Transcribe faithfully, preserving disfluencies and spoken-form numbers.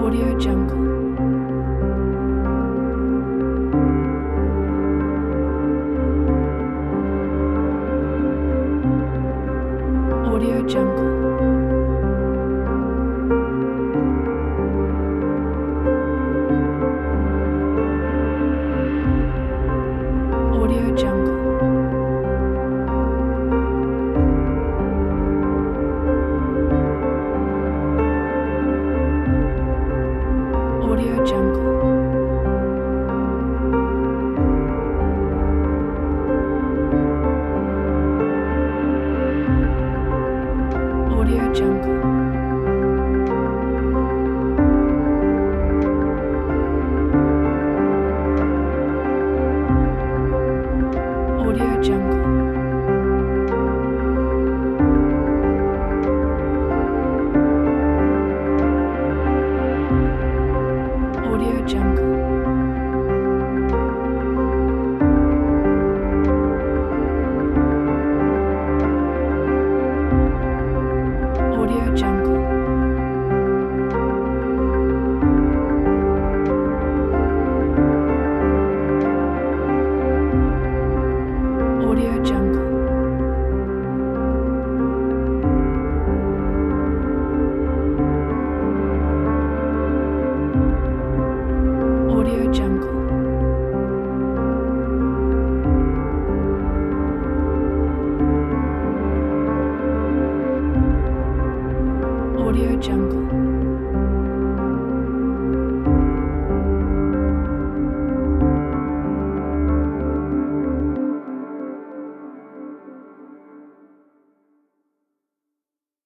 Audio Jungle. Audio Jungle. Audio Jungle. Audio Jungle. Audio Jungle. Audio Jungle. Audio Jungle. Audio Jungle. Audio Jungle. Audio Jungle. Audio Jungle.